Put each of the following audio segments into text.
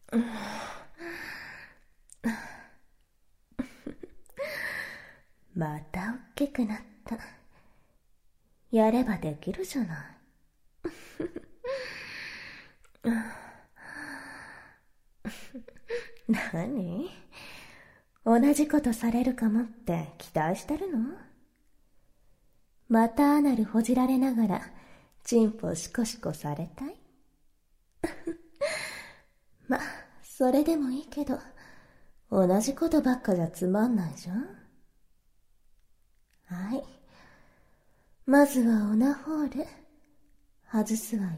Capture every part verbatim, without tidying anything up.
また大きくなった。やればできるじゃない。何？同じことされるかもって期待してるの？またアナルほじられながらチンポシコシコされたい？ま、それでもいいけど、同じことばっかじゃつまんないじゃん。はい。まずはオナホール、外すわよ。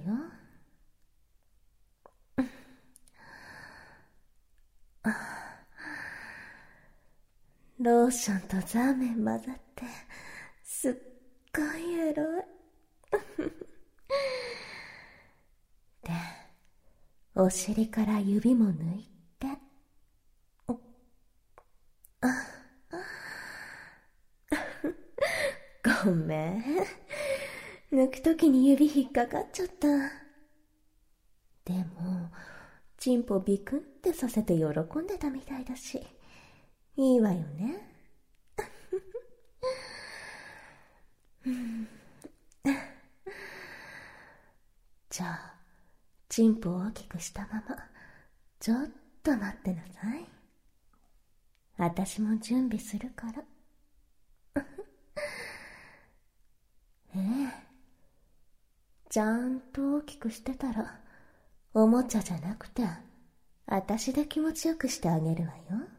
ローションとザーメン混ざって、すっごいエロい。で、お尻から指も抜いて。ごめん。抜くときに指引っかかっちゃった。でも、チンポビクンってさせて喜んでたみたいだし、いいわよね。じゃあ、チンポを大きくしたまま、ちょっと待ってなさい。私も準備するから。ええ。ちゃんと大きくしてたら、おもちゃじゃなくて、私で気持ちよくしてあげるわよ。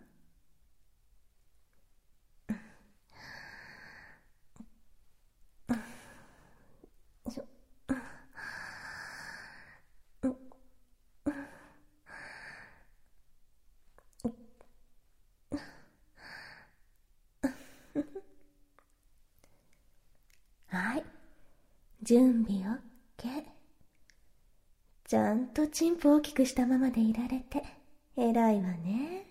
はい。準備 OK。ちゃんとチンポ大きくしたままでいられて、偉いわね。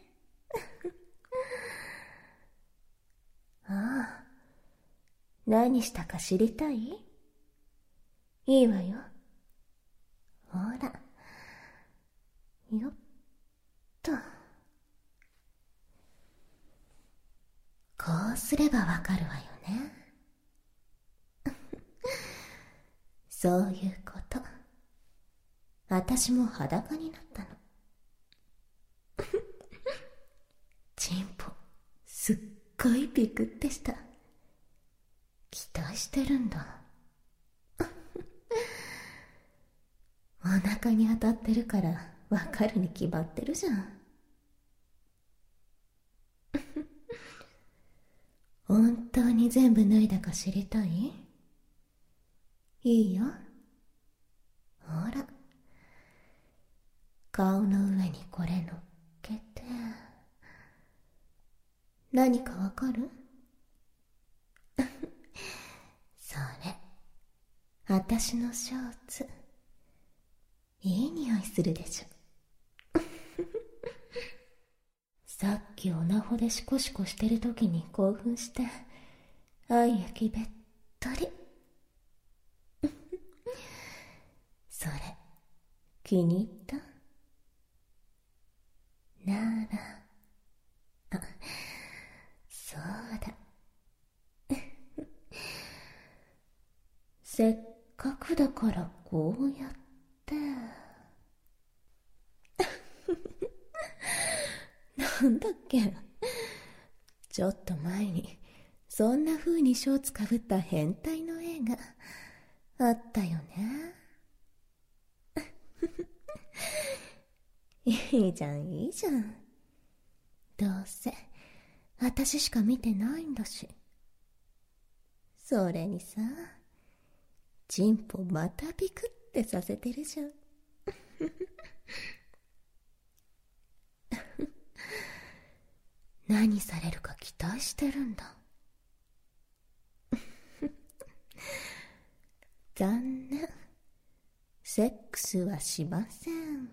ああ。何したか知りたい？いいわよ。ほら。よっと。こうすればわかるわよね。そういうこと。私も裸になったの。チンポ、すっごいビクってした。期待してるんだ。お腹に当たってるからわかるに決まってるじゃん。本当に全部脱いだか知りたい？いいよ。ほら。顔の上にこれ乗っけて。何かわかる？それ。私のショーツ。いい匂いするでしょ。さっきオナホでシコシコしてる時に興奮して、愛液べっとり。それ、気に入った？なら、あ、そうだ。せっかくだからこうやって。なんだっけ？ちょっと前に、そんな風にショーツかぶった変態の映画、あったよね。いいじゃん、いいじゃん。どうせ、私しか見てないんだし。それにさ、チンポまたビクってさせてるじゃん。何されるか期待してるんだ。残念。セックスはしません。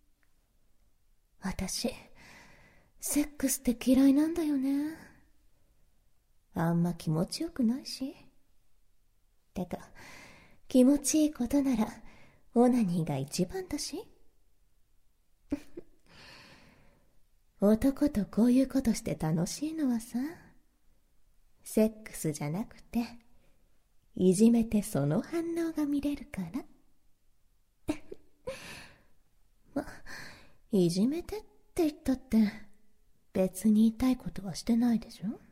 私、セックスって嫌いなんだよね。あんま気持ちよくないし。てか、気持ちいいことなら、オナニーが一番だし。 男とこういうことして楽しいのはさ、セックスじゃなくて、いじめてその反応が見れるから。ま、いじめてって言ったって、別に言いたいことはしてないでしょ。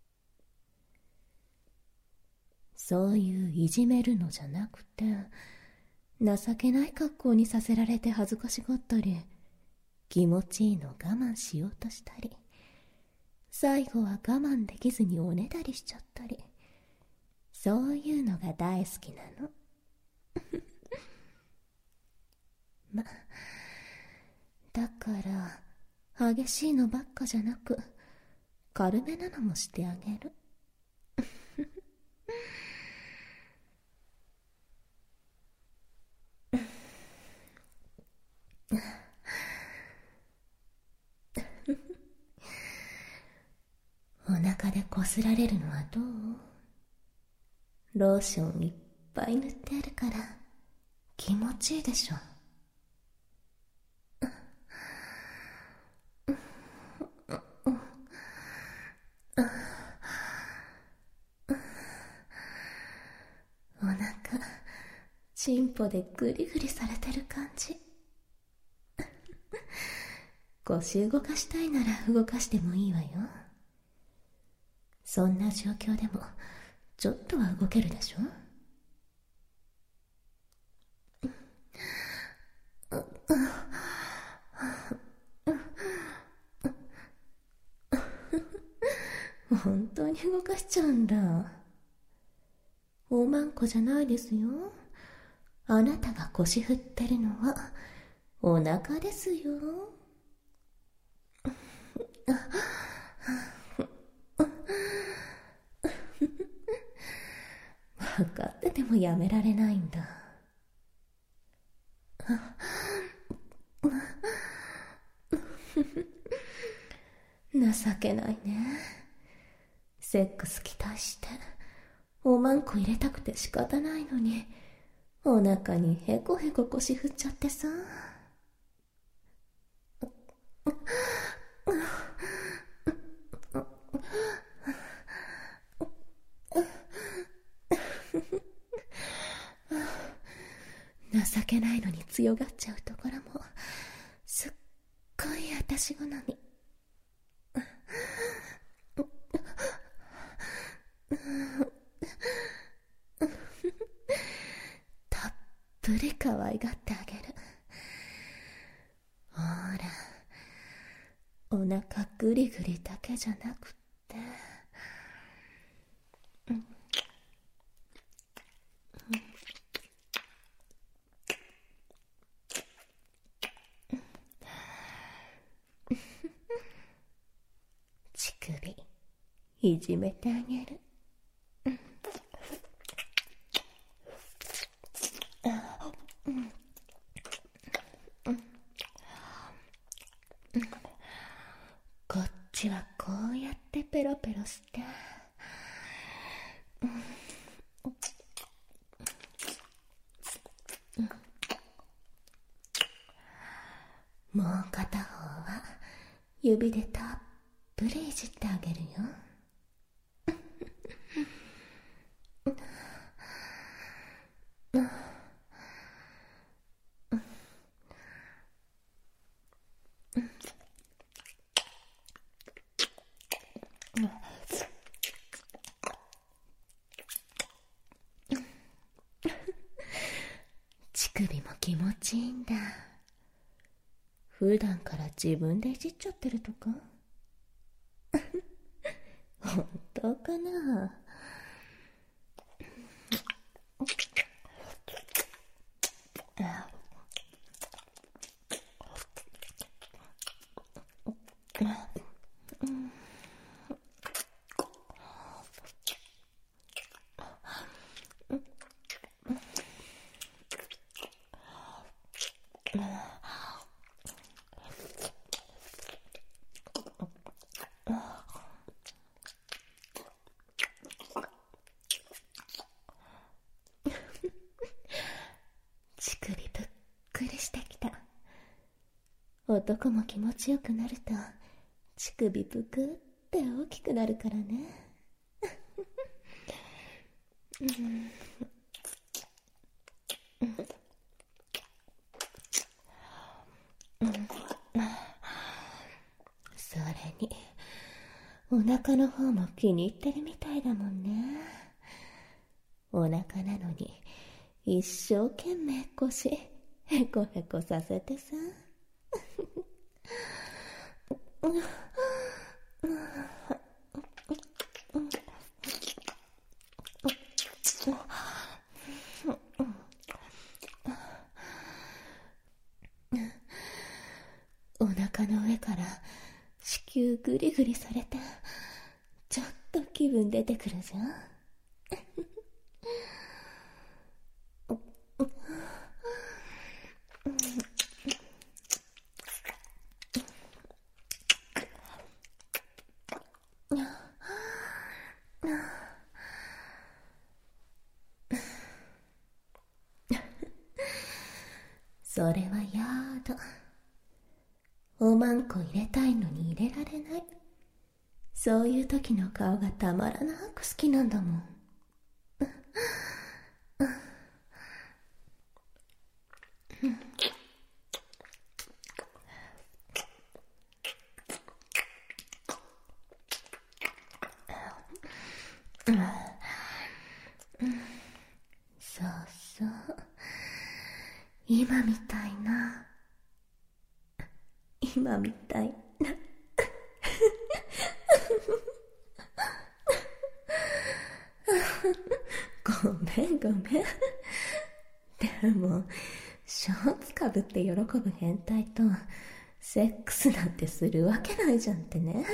そういういじめるのじゃなくて、情けない格好にさせられて恥ずかしがったり、気持ちいいの我慢しようとしたり、最後は我慢できずにおねだりしちゃったり、そういうのが大好きなの。ま、だから激しいのばっかじゃなく、軽めなのもしてあげる。お腹でこすられるのはどう？ローションいっぱい塗ってあるから気持ちいいでしょ。お腹チンポでグリグリされてる感じ。腰動かしたいなら動かしてもいいわよ。そんな状況でもちょっとは動けるでしょ。本当に動かしちゃうんだ。おまんこじゃないですよ。あなたが腰振ってるのはお腹ですよ。分かっててもやめられないんだ。情けないね。セックス期待しておまんこ入れたくて仕方ないのに、お腹にへこへこ腰振っちゃってさ。情けないのに強がっちゃうところもすっごい私好み。たっぷり可愛がってあげる。ほら、お腹グリグリだけじゃなくって、うん、乳首いじめてあげる。こっちはこうやってペロペロして、もう片方は指でたっぷりいじってあげるよ。乳首も気持ちいいんだ。普段から自分でいじっちゃってるとか？本当かな。乳首ぷっくりしてきた。男も気持ちよくなると乳首ぷくって大きくなるからね。うんうん、それにお腹の方も気に入ってるみたいだもんね。お腹なのに一生懸命腰へこへこさせてさ。お腹の上から子宮グリグリされてちょっと気分出てくるじゃん。それはやだ。おまんこ入れたいのに入れられない。そういう時の顔がたまらなく好きなんだもん。そうそう、今みたいな今みたいなごめんごめん。でもショーツかぶって喜ぶ変態とセックスなんてするわけないじゃんってね。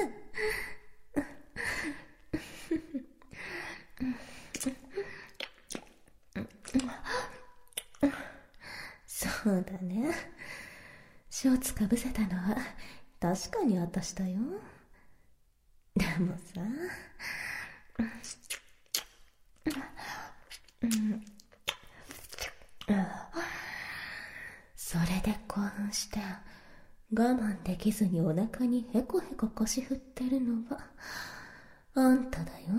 そうだね、ショーツかぶせたのは確かに私だよ。でもさ、それで興奮して我慢できずにお腹にへこへこ腰振ってるのはあんただよ。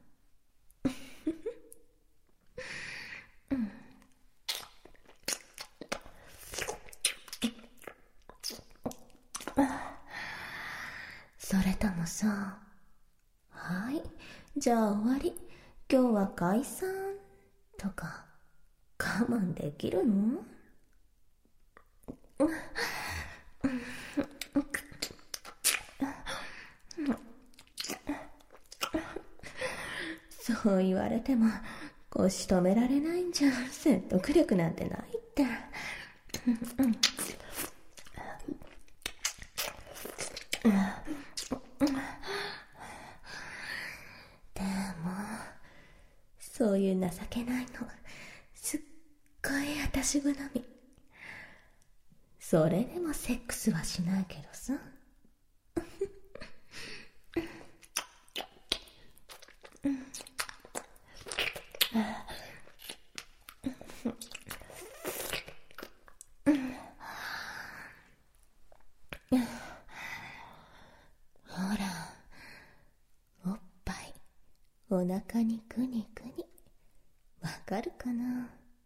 それともさ、はい、じゃあ終わり、今日は解散とか我慢できるの？そう言われても腰止められないんじゃ説得力なんてないって。でもそういう情けないのすっごい私好み。それでもセックスはしないけどさ。ほら、おっぱいお腹にグニグニ、わかるかな？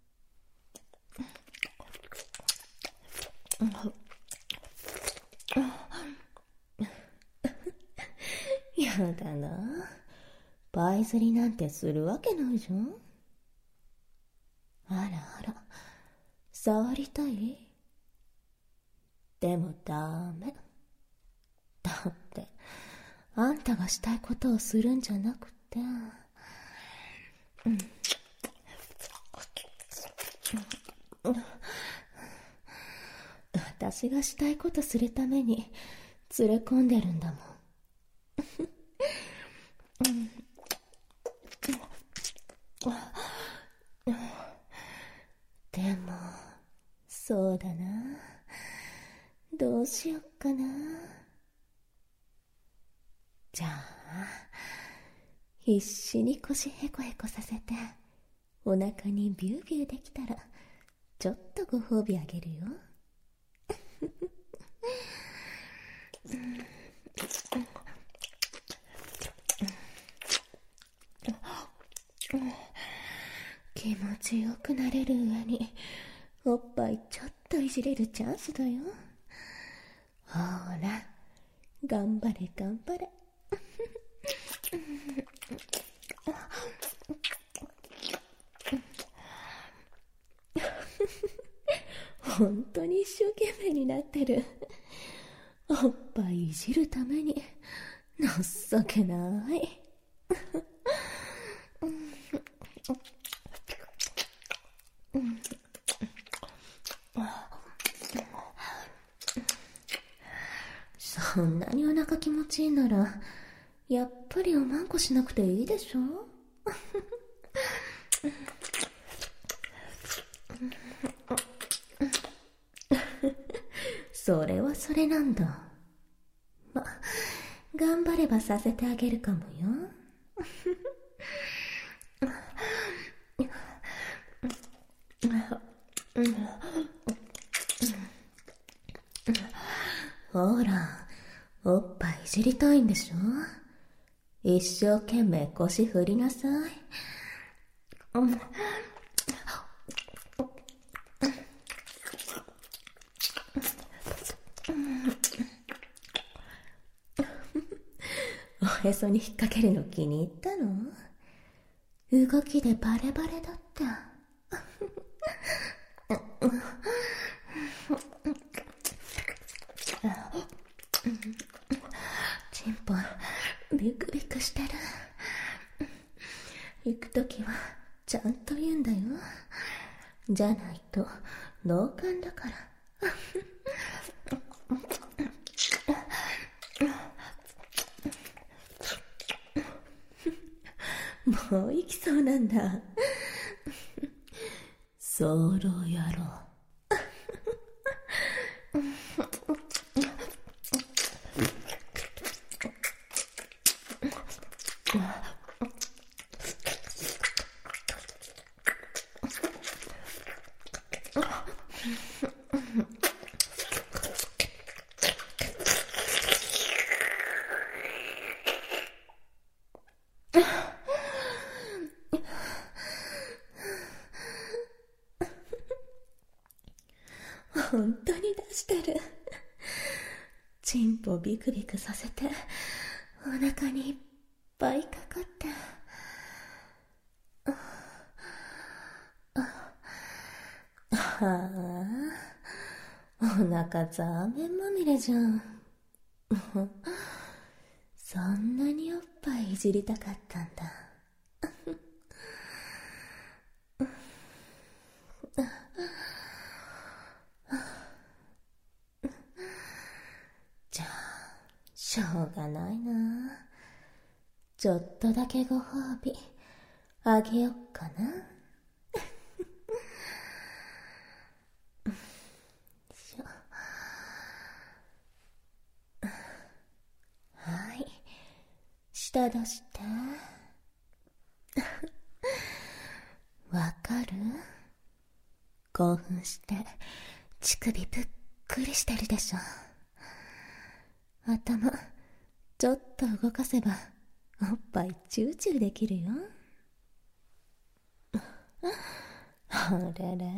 やだな、パイ釣りなんてするわけないじゃん。あらあら、触りたい？でもダメだって、あんたがしたいことをするんじゃなくて、うん、私がしたいことするために連れ込んでるんだもん。でもそうだな、どうしよっかな。じゃあ必死に腰へこへこさせてお腹にビュービューできたらちょっとご褒美あげるよ。 ちよくなれる上に、おっぱいちょっといじれるチャンスだよ。ほら、頑張れ頑張れ。本当に一生懸命になってる。おっぱいいじるために情けない。そんなにお腹気持ちいいならやっぱりおまんこしなくていいでしょ。それはそれなんだ。ま、頑張ればさせてあげるかもよ。ほら、おっぱいいじりたいんでしょ。一生懸命腰振りなさい。おへそに引っ掛けるの気に入ったの？動きでバレバレだった。チンポビクビクしてる。行くときはちゃんと言うんだよ。じゃないと脳幹だから。もう行きそうなんだ。ソロ野郎。本当に出してる。チンポビクビクさせてお腹にいっぱいかかって。はあ、お腹ザーメンまみれじゃん。そんなにおっぱいいじりたかったんだ。じゃあしょうがないな。ちょっとだけご褒美あげよっかな。はい、舌出して。わかる？興奮して乳首ぷっくりしてるでしょ。頭ちょっと動かせばおっぱいチューチューできるよ。あれれ、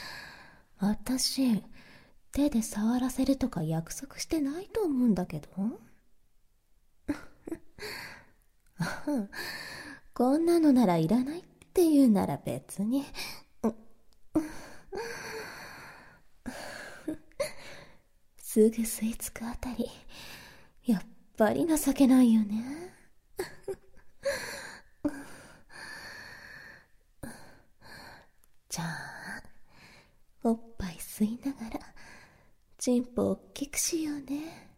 私手で触らせるとか約束してないと思うんだけど。こんなのならいらないっていうなら別に。すぐ吸い付くあたりやっぱり情けないよね。じゃあおっぱい吸いながらチンポおっきくしようね。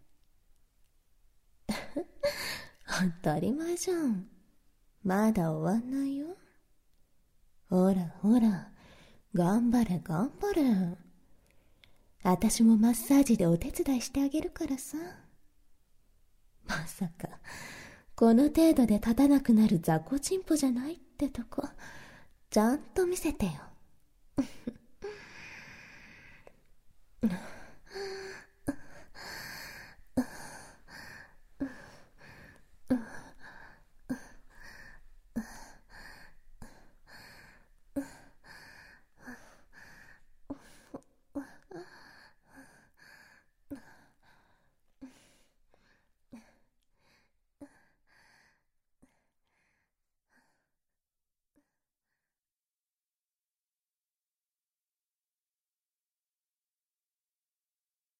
当たり前じゃん。まだ終わんないよ。ほらほら、頑張れ頑張れ。私もマッサージでお手伝いしてあげるからさ。まさかこの程度で立たなくなる雑魚チンポじゃないってとこちゃんと見せてよ。